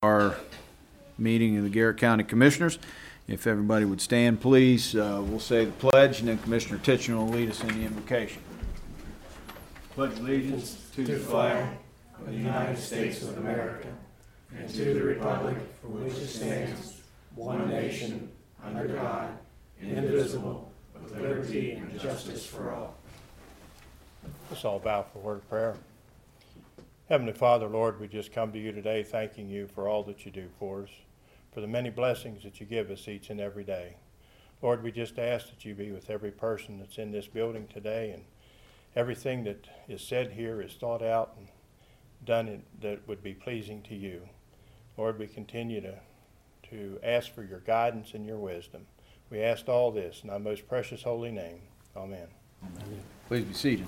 Our meeting of the Garrett County Commissioners. If everybody would stand, please, we'll say the pledge, and then Commissioner Titchener will lead us in the invocation. Pledge allegiance to the flag of the United States of America and to the republic for which it stands, one nation, under God, indivisible, with liberty and justice for all. Let's all bow for a word of prayer. Heavenly Father, Lord, we just come to you today thanking you for all that you do for us, for the many blessings that you give us each and every day. Lord, we just ask that you be with every person that's in this building today, and everything that is said here is thought out and done that would be pleasing to you. Lord, we continue to ask for your guidance and your wisdom. We ask all this in thy most precious holy name. Amen. Amen. Please be seated.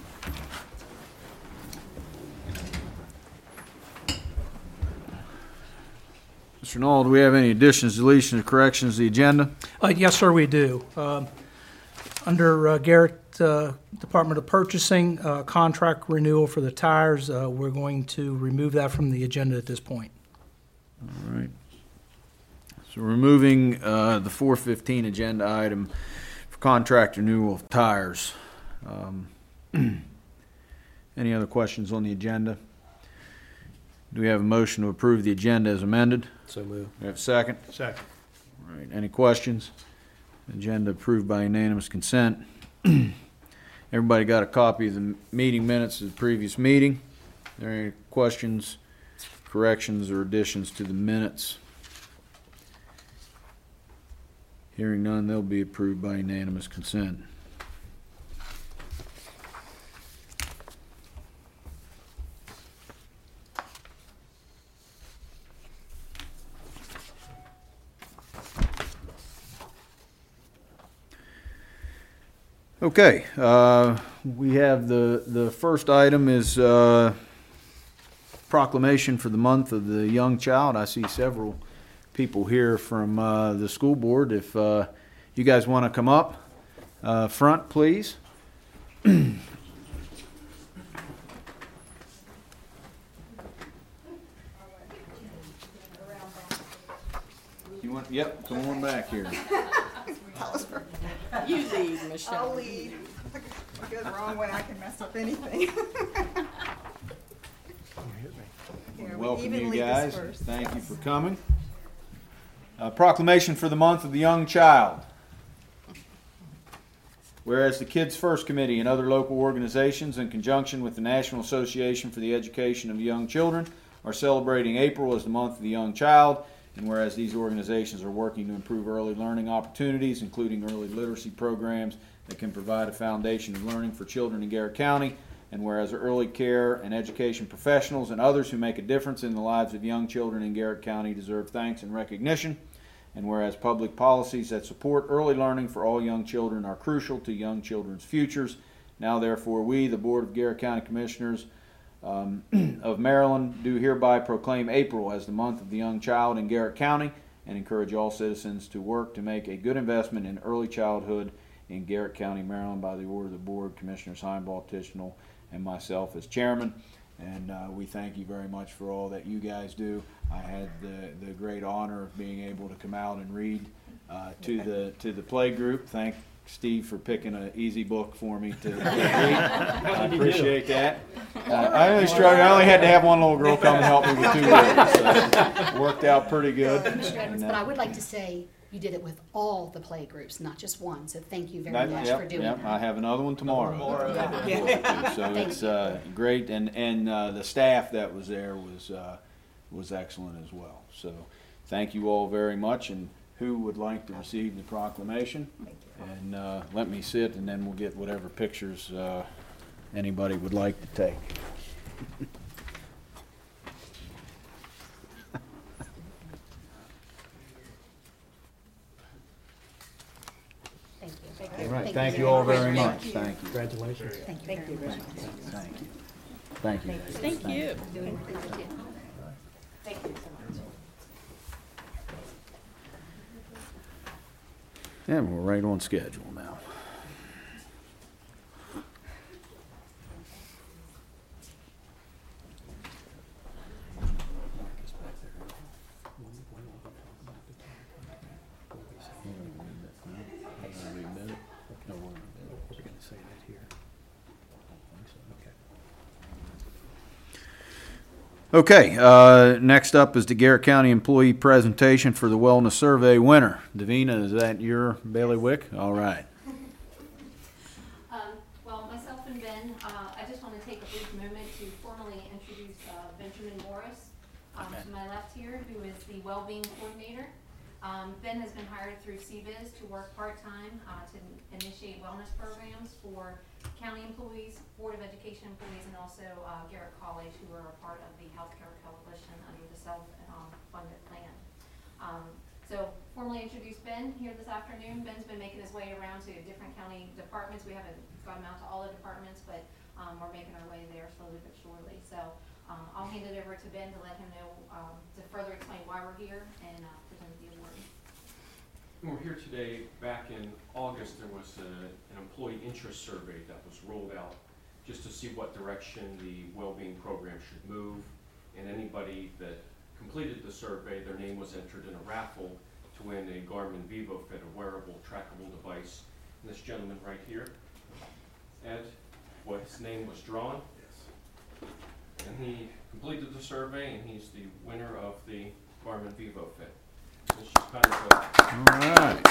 Mr. Knoll, do we have any additions, deletions, or corrections to the agenda? Yes, sir, we do. Under Garrett Department of Purchasing, contract renewal for the tires, we're going to remove that from the agenda at this point. All right. So removing the 415 agenda item for contract renewal of tires. Any other questions on the agenda? Do we have a motion to approve the agenda as amended? So moved. We have a second? Second. All right. Any questions? Agenda approved by unanimous consent. Everybody got a copy of the meeting minutes of the previous meeting. Are there any questions, corrections, or additions to the minutes? Hearing none, they'll be approved by unanimous consent. Okay, we have the first item is proclamation for the month of the young child. I see several people here from the school board. If you guys want to come up front, please. You want? Yep, come on back here. You lead, Michelle. I'll lead. If it goes the wrong way, I can mess up anything. Here, Welcome, you lead guys. this first. Thank you for coming. Proclamation for the month of the young child. Whereas the Kids First Committee and other local organizations, in conjunction with the National Association for the Education of Young Children, are celebrating April as the month of the young child. And whereas these organizations are working to improve early learning opportunities, including early literacy programs that can provide a foundation of learning for children in Garrett County, and whereas early care and education professionals and others who make a difference in the lives of young children in Garrett County deserve thanks and recognition, and whereas public policies that support early learning for all young children are crucial to young children's futures, now therefore we, the Board of Garrett County Commissioners of Maryland, do hereby proclaim April as the month of the young child in Garrett County and encourage all citizens to work to make a good investment in early childhood in Garrett County, Maryland, by the order of the Board, Commissioners Heimbaugh, Tichenal, and myself as chairman. And we thank you very much for all that you guys do. I had the great honor of being able to come out and read to the play group. Thank Steve for picking an easy book for me to read. I appreciate that. I only struggled. I only had to have one little girl come and help me with 2 words. So it worked out pretty good. Mr. Edwards, but I would like to say you did it with all the play groups, not just one. So thank you very much for doing that. I have another one tomorrow. So Thank it's great, and the staff that was there was excellent as well. So thank you all very much. And who would like to receive the proclamation? And let me sit, and then we'll get whatever pictures anybody would like to take. Thank you. All right, thank you all very much. Thank you. Congratulations. Thank you very much. Thank you. Thank you. Thank you. Thank you so much. Yeah, we're right on schedule now. Okay, next up is the Garrett County employee presentation for the Wellness Survey winner. Davina, is that your bailiwick? All right. Well, myself and Ben, I just want to take a brief moment to formally introduce Benjamin Morris to my left here, who is the well-being coordinator. Ben has been hired through CBIZ to work part-time to initiate wellness programs for county employees, Board of Education employees, and also Garrett College, who are a part of the Healthcare Coalition under the self-funded plan. So formally introduce Ben here this afternoon. Ben's been making his way around to different county departments. We haven't got him out to all the departments, but we're making our way there slowly but surely. So I'll hand it over to Ben to let him know, to further explain why we're here and present the award. We're here today. Back in August, there was an employee interest survey that was rolled out just to see what direction the well-being program should move. And anybody that completed the survey, their name was entered in a raffle to win a Garmin VivoFit, a wearable, trackable device. And this gentleman right here, Ed, his name was drawn. Yes. And he completed the survey, and he's the winner of the Garmin VivoFit. It's just kind of All right.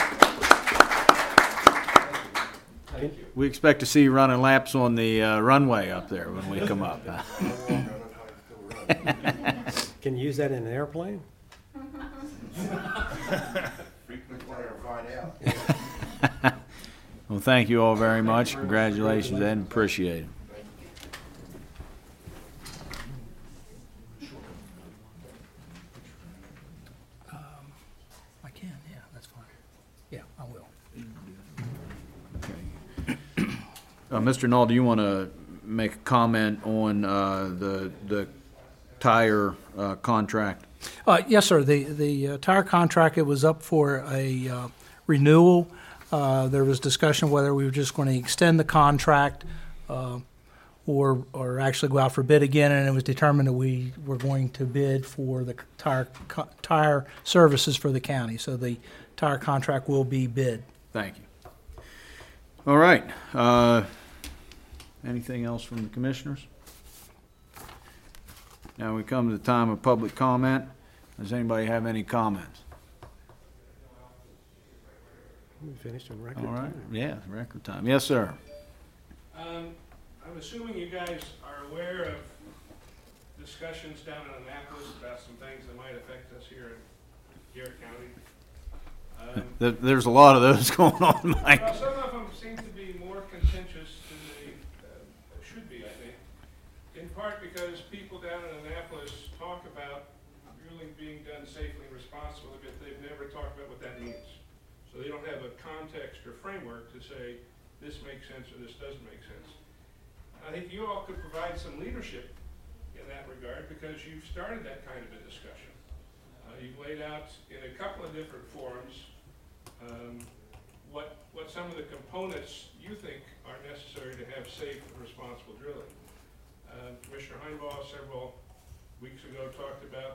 thank you. We expect to see you running laps on the runway up there when we come up. Can you use that in an airplane? Well, thank you all very much. Congratulations, Ed. Appreciate it. I can, yeah, that's fine. Yeah, I will. Mr. Knoll, do you want to make a comment on the tire contract? Yes, sir. The tire contract, it was up for a renewal. There was discussion whether we were just going to extend the contract or actually go out for bid again, and it was determined that we were going to bid for the tire services for the county. So the tire contract will be bid. Thank you. All right. Anything else from the commissioners? Now we come to the time of public comment. Does anybody have any comments? We finished in record All right. time. Yeah, record time. Yes, sir. I'm assuming you guys are aware of discussions down in Annapolis about some things that might affect us here in Garrett County. There's a lot of those going on, Mike. Well, some of them seem to be more contentious than they should be, I think. In part because people down in Annapolis talk about drilling being done safely and responsibly, but they've never talked about what that means. So they don't have a context or framework to say this makes sense or this doesn't make sense. I think you all could provide some leadership in that regard because you've started that kind of a discussion. You've laid out in a couple of different forums what some of the components you think are necessary to have safe and responsible drilling. Commissioner Heinbaugh several weeks ago talked about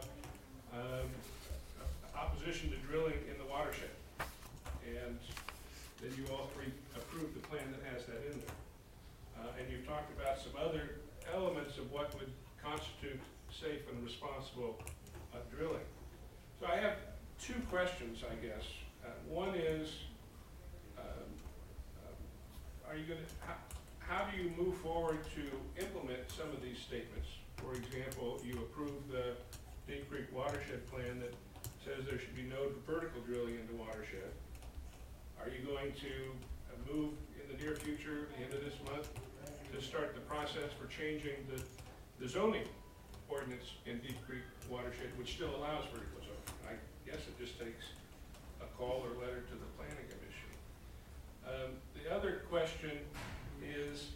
opposition to drilling in the watershed. And then you all three approved the plan that has that in there. And you've talked about some other elements of what would constitute safe and responsible drilling. So I have two questions, I guess. One is, how do you move forward to implement some of these statements? For example, you approved the Deep Creek watershed plan that says there should be no vertical drilling in the watershed. Are you going to move in the near future, the end of this month, to start the process for changing the zoning ordinance in Deep Creek watershed, which still allows vertical zoning? I guess it just takes a call or letter to the planning commission. The other question is,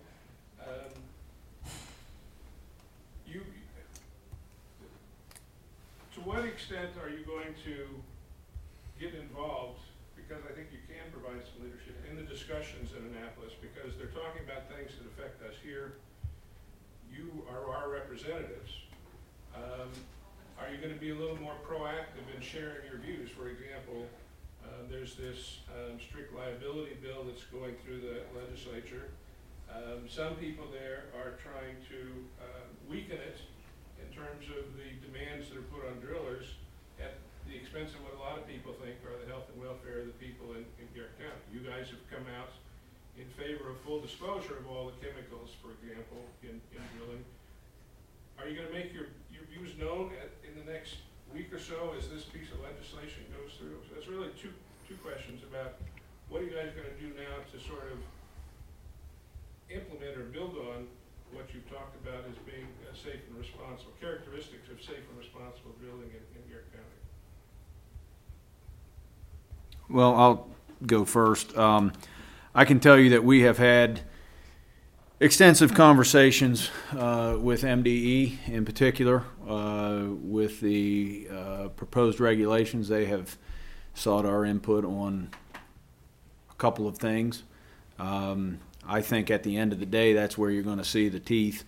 to what extent are you going to get involved, because I think you can provide some leadership in the discussions in Annapolis, because they're talking about things that affect us here. You are our representatives. Are you going to be a little more proactive in sharing your views? For example, there's this strict liability bill that's going through the legislature. Some people there are trying to weaken it in terms of the demands that are put on drillers at the expense of what a lot of people think are the health and welfare of the people in Garrett County. You guys have come out in favor of full disclosure of all the chemicals, for example, in drilling. Are you gonna make your views known in the next week or so as this piece of legislation goes through? So that's really two questions about what are you guys gonna do now to sort of implement or build on what you've talked about as being safe and responsible, characteristics of safe and responsible drilling in Garrett County? Well, I'll go first. I can tell you that we have had extensive conversations with MDE in particular, with the proposed regulations. They have sought our input on a couple of things. I think at the end of the day, that's where you're going to see the teeth.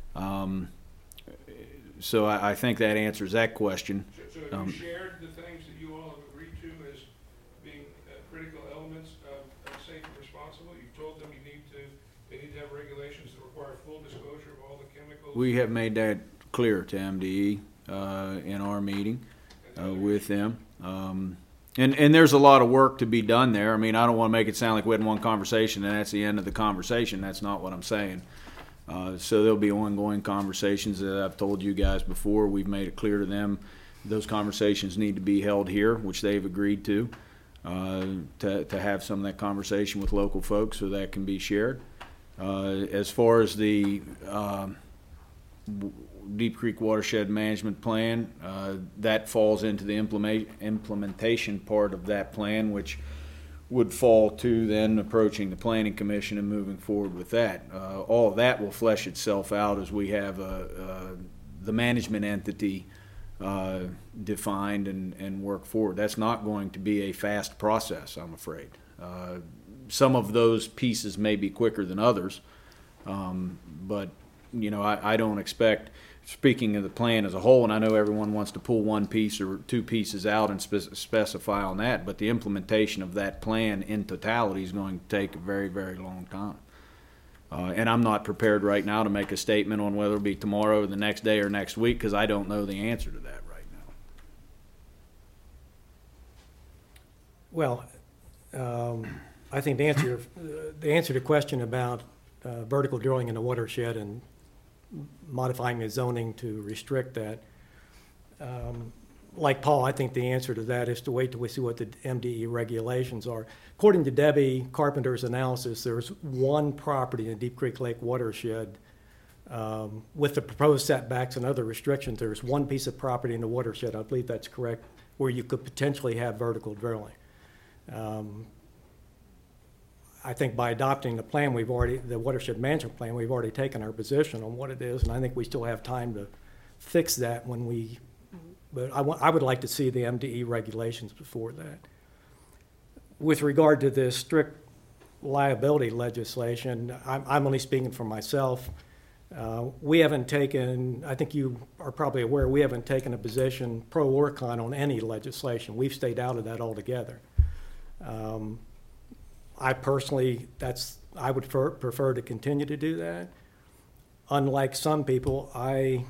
So I think that answers that question. So have you shared the things that you all have agreed to as being critical elements of safe and responsible? You've told them they need to have regulations that require full disclosure of all the chemicals? We have made that clear to MDE in our meeting with them. And there's a lot of work to be done there. I mean, I don't want to make it sound like we had one conversation and that's the end of the conversation. That's not what I'm saying. So there'll be ongoing conversations that I've told you guys before. We've made it clear to them those conversations need to be held here, which they've agreed to have some of that conversation with local folks so that can be shared. As far as the Deep Creek Watershed Management Plan, that falls into the implementation part of that plan, which would fall to then approaching the Planning Commission and moving forward with that. All of that will flesh itself out as we have the management entity defined and work forward. That's not going to be a fast process, I'm afraid. Some of those pieces may be quicker than others, but I don't expect, speaking of the plan as a whole, and I know everyone wants to pull one piece or two pieces out and specify on that, but the implementation of that plan in totality is going to take a very, very long time. And I'm not prepared right now to make a statement on whether it'll be tomorrow or the next day or next week because I don't know the answer to that right now. Well, I think the answer to the question about vertical drilling in the watershed and modifying the zoning to restrict that, like Paul, I think the answer to that is to wait till we see what the MDE regulations are. According to Debbie Carpenter's analysis, there's one property in the Deep Creek Lake watershed with the proposed setbacks and other restrictions. There's one piece of property in the watershed, I believe that's correct, where you could potentially have vertical drilling. I think by adopting the plan, the watershed management plan, we've already taken our position on what it is, and I think we still have time to fix that but I would like to see the MDE regulations before that. With regard to the strict liability legislation, I'm only speaking for myself. We haven't taken, I think you are probably aware, we haven't taken a position pro or con on any legislation. We've stayed out of that altogether. I personally, I would prefer to continue to do that. Unlike some people, I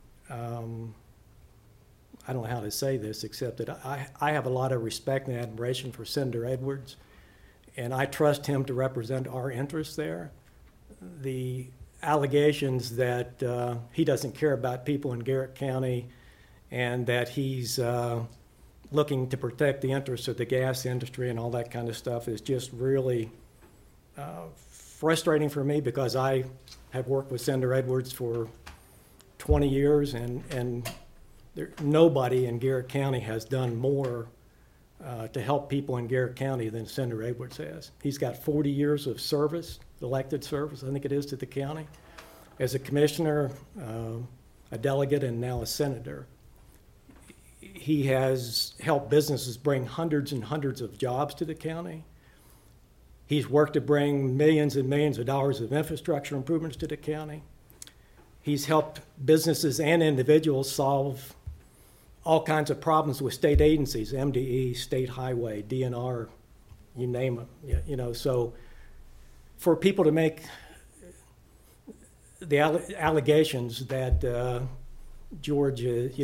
don't know how to say this except that I have a lot of respect and admiration for Senator Edwards, and I trust him to represent our interests there. The allegations that he doesn't care about people in Garrett County and that he's looking to protect the interests of the gas industry and all that kind of stuff is just really frustrating for me because I have worked with Senator Edwards for 20 years and nobody in Garrett County has done more to help people in Garrett County than Senator Edwards has. He's got 40 years of service, elected service, I think it is, to the county, as a commissioner, a delegate, and now a senator. He has helped businesses bring hundreds and hundreds of jobs to the county. He's worked to bring millions and millions of dollars of infrastructure improvements to the county. He's helped businesses and individuals solve all kinds of problems with state agencies, MDE, State Highway, DNR, you name it. So for people to make the allegations that George,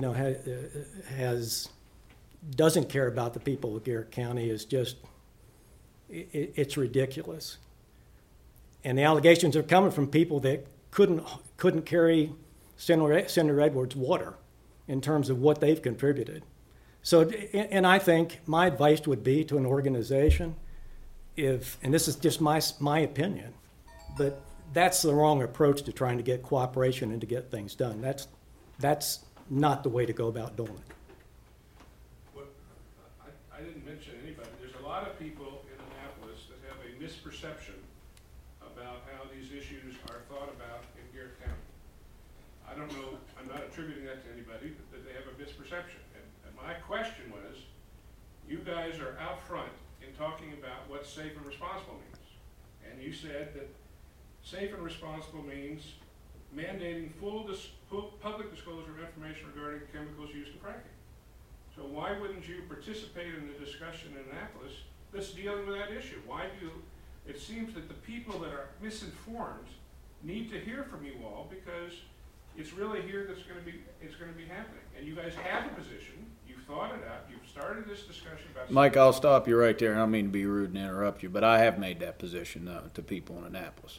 doesn't care about the people of Garrett County is just, it's ridiculous. And the allegations are coming from people that couldn't carry Senator Edwards' water in terms of what they've contributed. So, and I think my advice would be to an organization, and this is just my opinion, but that's the wrong approach to trying to get cooperation and to get things done. That's not the way to go about doing it. What, I didn't mention anybody. There's a lot of people in Annapolis that have a misperception about how these issues are thought about in Garrett County. I don't know, I'm not attributing that to anybody, but that they have a misperception. And my question was, you guys are out front in talking about what safe and responsible means. And you said that safe and responsible means mandating full public disclosure of information regarding chemicals used in fracking. So why wouldn't you participate in the discussion in Annapolis that's dealing with that issue? It seems that the people that are misinformed need to hear from you all, because it's really here that's going to be happening. And you guys have a position, you've thought it out, you've started this discussion about— Mike, I'll stop you right there. I don't mean to be rude and interrupt you, but I have made that position known to people in Annapolis.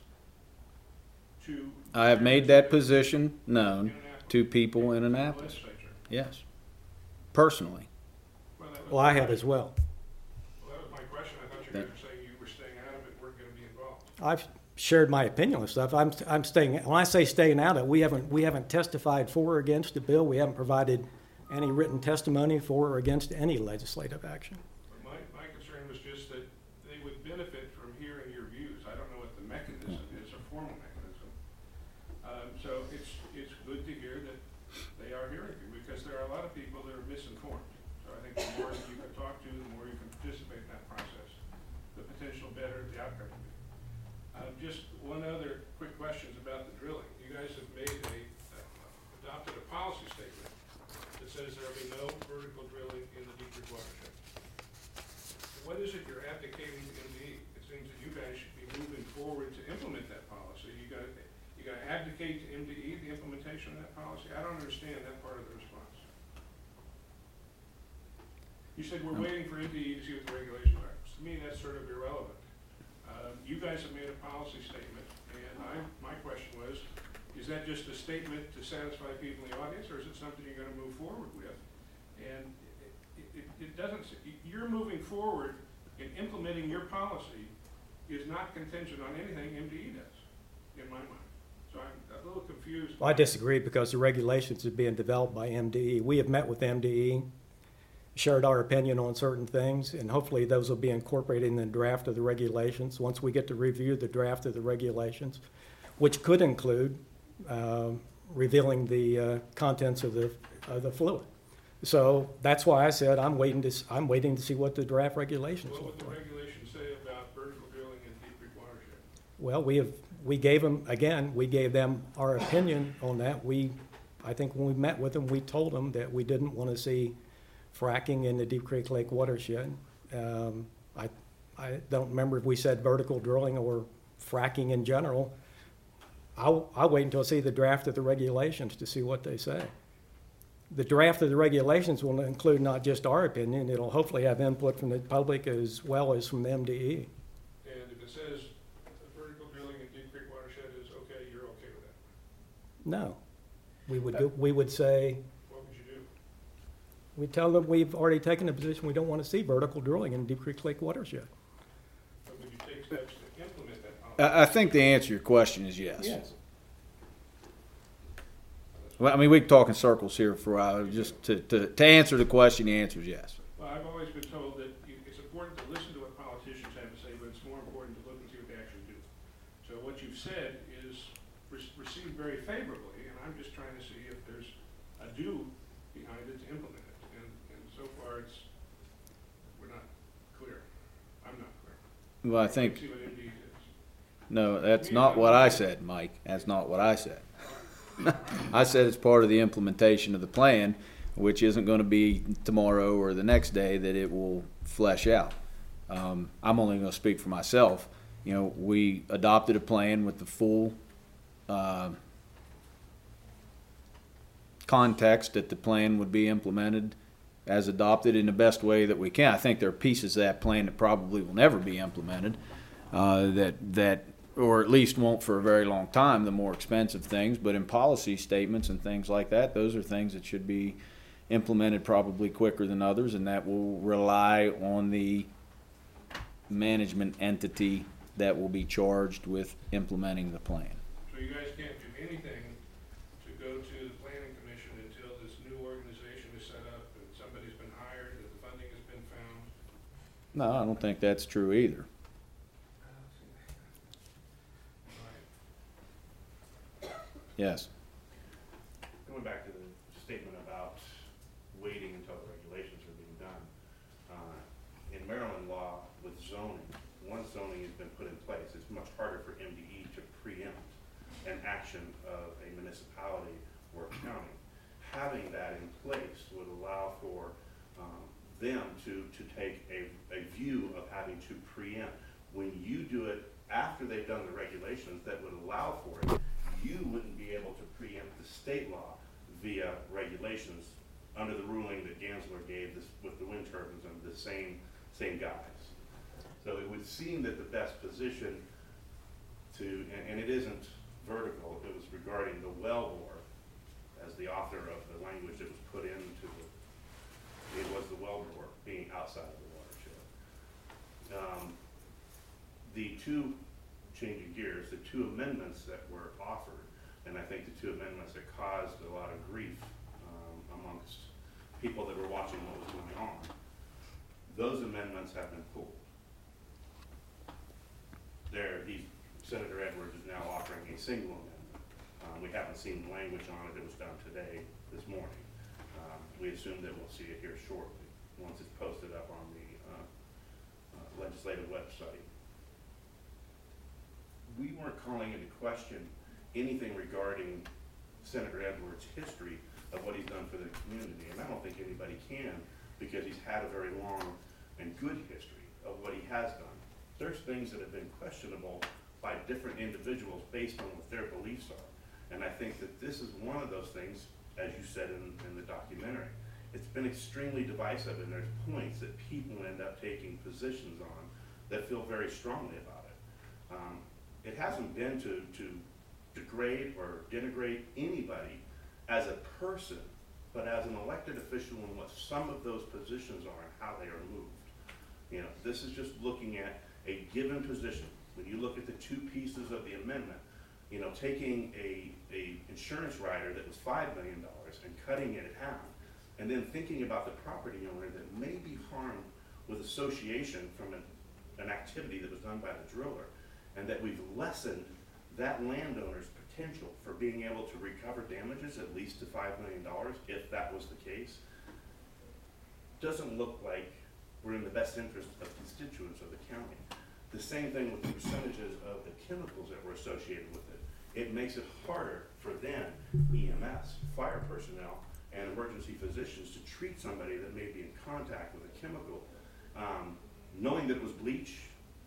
I have made that position known to people in Annapolis. Yes. Personally. Well, I have as well. Well, that was my question. I thought you guys were saying you were staying out of it, weren't going to be involved. I've shared my opinion on stuff. I'm staying. When I say staying out of it, we haven't testified for or against the bill. We haven't provided any written testimony for or against any legislative action. But my concern was just that they would benefit from hearing your views. I don't know what the mechanism is, a formal mechanism. So it's good to hear that they are hearing you, because there are a lot of people that are misinformed. So I think the more that you can talk to, the more you can participate in that process, the potential better the outcome will be. Just one other quick question about the drilling. You guys have adopted a policy statement that says there will be no vertical drilling in the Deep Creek watershed. What is it you're advocating to MDE? It seems that you guys should be moving forward to implement that policy. You got to advocate to MDE the implementation of that policy. I don't understand that part of the response. You said we're waiting for MDE to see what the regulations are. To me, that's sort of irrelevant. You guys have made a policy statement, and my question was, is that just a statement to satisfy people in the audience, or is it something you're going to move forward with? And it doesn't. You're moving forward in implementing your policy is not contingent on anything MDE does, in my mind. So I'm a little confused. Well, I disagree, because the regulations are being developed by MDE. We have met with MDE, shared our opinion on certain things, and hopefully those will be incorporated in the draft of the regulations once we get to review the draft of the regulations, which could include revealing the contents of the fluid. So that's why I said I'm waiting to see what the draft regulations look like. What would the regulations say about vertical drilling in Deep Creek watershed? Well, we gave them our opinion on that. I think when we met with them, we told them that we didn't want to see fracking in the Deep Creek Lake watershed. I don't remember if we said vertical drilling or fracking in general. I'll wait until I see the draft of the regulations to see what they say. The draft of the regulations will include not just our opinion, it'll hopefully have input from the public as well as from the MDE. And if it says vertical drilling in Deep Creek watershed is okay, you're okay with that? No. We would say, what would you do? we tell them we've already taken a position, we don't want to see vertical drilling in Deep Creek Lake watershed. But would you take steps to implement that policy? I think the answer to your question is yes. Yes. Well, I mean, we can talk in circles here for a while. Just to answer the question, the answer is yes. Well, I've always been told that it's important to listen to what politicians have to say, but it's more important to look and see what they actually do. So what you've said is received very favorably, and I'm just trying to see if there's a do behind it to implement it. And so far, we're not clear. I'm not clear. Well, I think, See what MD is. no, that's not what I said, Mike. That's not what I said. I said it's part of the implementation of the plan, which isn't going to be tomorrow or the next day that it will flesh out. I'm only going to speak for myself. You know, we adopted a plan with the full context that the plan would be implemented as adopted in the best way that we can. I think there are pieces of that plan that probably will never be implemented, or at least won't for a very long time, the more expensive things. But in policy statements and things like that, those are things that should be implemented probably quicker than others, and that will rely on the management entity that will be charged with implementing the plan. So you guys can't do anything to go to the planning commission until this new organization is set up and somebody's been hired, that the funding has been found? No, I don't think that's true either. Yes. Going back to the statement about waiting until the regulations are being done. In Maryland law with zoning, once zoning has been put in place, it's much harder for MDE to preempt an action of a municipality or county. Having that in place would allow for them to take a view of having to preempt. When you do it after they've done the regulations that would allow for it, you wouldn't be able to preempt the state law via regulations under the ruling that Gansler gave this with the wind turbines and the same guys. So it would seem that the best position to, and it isn't vertical, it was regarding the wellbore as the author of the language that was put into it was the wellbore being outside of the watershed. The two, changing gears, the two amendments that were offered, and I think the two amendments that caused a lot of grief amongst people that were watching what was going on, those amendments have been pulled. Senator Edwards is now offering a single amendment. We haven't seen the language on it. It was done today, this morning. We assume that we'll see it here shortly, once it's posted up on the legislative website. We weren't calling into question anything regarding Senator Edwards' history of what he's done for the community, and I don't think anybody can, because he's had a very long and good history of what he has done. There's things that have been questionable by different individuals based on what their beliefs are, and I think that this is one of those things, as you said in the documentary. It's been extremely divisive, and there's points that people end up taking positions on that feel very strongly about it. It hasn't been to degrade or denigrate anybody as a person, but as an elected official and what some of those positions are and how they are moved. You know, this is just looking at a given position. When you look at the two pieces of the amendment, you know, taking a insurance rider that was $5 million and cutting it in half, and then thinking about the property owner that may be harmed with association from an activity that was done by the driller, and that we've lessened that landowner's potential for being able to recover damages at least to $5 million, if that was the case, doesn't look like we're in the best interest of constituents of the county. The same thing with the percentages of the chemicals that were associated with it. It makes it harder for them, EMS, fire personnel, and emergency physicians to treat somebody that may be in contact with a chemical. Knowing that it was bleach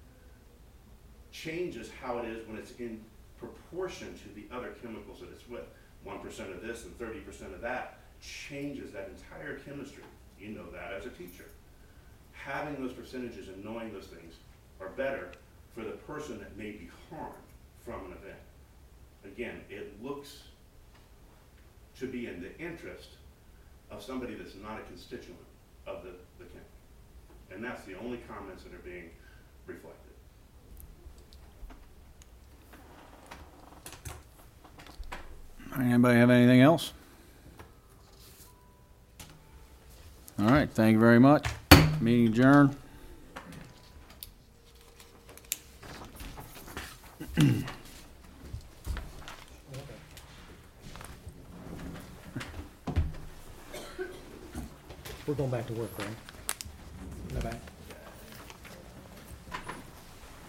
changes how it is when it's in proportion to the other chemicals that it's with. 1% of this and 30% of that changes that entire chemistry. You know that as a teacher. Having those percentages and knowing those things are better for the person that may be harmed from an event. Again, it looks to be in the interest of somebody that's not a constituent of the county. And that's the only comments that are being reflected. Anybody have anything else? All right, thank you very much. Meeting adjourned. We're going back to work, right?